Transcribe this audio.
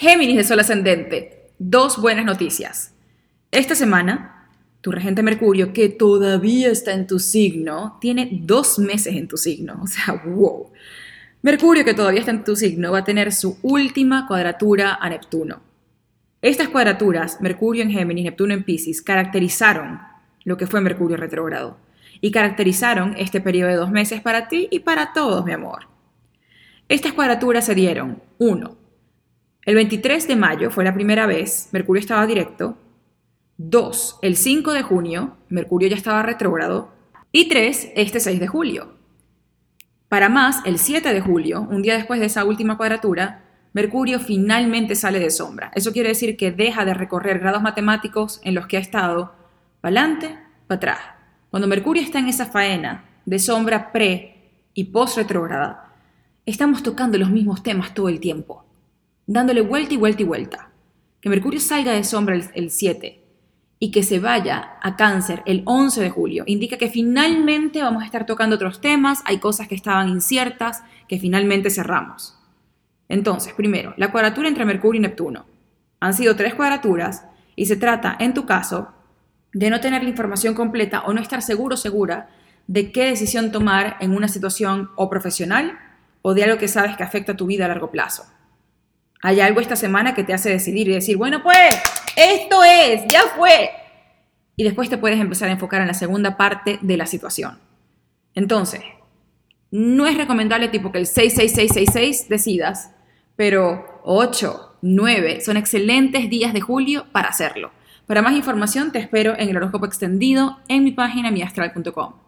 Géminis de Sol ascendente, dos buenas noticias. Esta semana, tu regente Mercurio, que todavía está en tu signo, tiene 2 meses en tu signo. O sea, wow. Mercurio, que todavía está en tu signo, va a tener su última cuadratura a Neptuno. Estas cuadraturas, Mercurio en Géminis, Neptuno en Piscis, caracterizaron lo que fue Mercurio retrógrado. Y caracterizaron este periodo de 2 meses para ti y para todos, mi amor. Estas cuadraturas se dieron, 1. El 23 de mayo fue la primera vez, Mercurio estaba directo. 2. El 5 de junio, Mercurio ya estaba retrógrado. Y 3. Este 6 de julio. Para más, el 7 de julio, un día después de esa última cuadratura, Mercurio finalmente sale de sombra. Eso quiere decir que deja de recorrer grados matemáticos en los que ha estado para adelante, para atrás. Cuando Mercurio está en esa faena de sombra pre y post retrógrada, estamos tocando los mismos temas todo el tiempo, dándole vuelta y vuelta y vuelta. Que Mercurio salga de sombra el 7 y que se vaya a Cáncer el 11 de julio indica que finalmente vamos a estar tocando otros temas, hay cosas que estaban inciertas, que finalmente cerramos. Entonces, primero, la cuadratura entre Mercurio y Neptuno. Han sido 3 cuadraturas y se trata, en tu caso, de no tener la información completa o no estar seguro o segura de qué decisión tomar en una situación o profesional o de algo que sabes que afecta a tu vida a largo plazo. Hay algo esta semana que te hace decidir y decir, bueno pues, esto es, ya fue. Y después te puedes empezar a enfocar en la segunda parte de la situación. Entonces, no es recomendable tipo que el 66666 decidas, pero 8, 9 son excelentes días de julio para hacerlo. Para más información te espero en el horóscopo extendido en mi página miastral.com.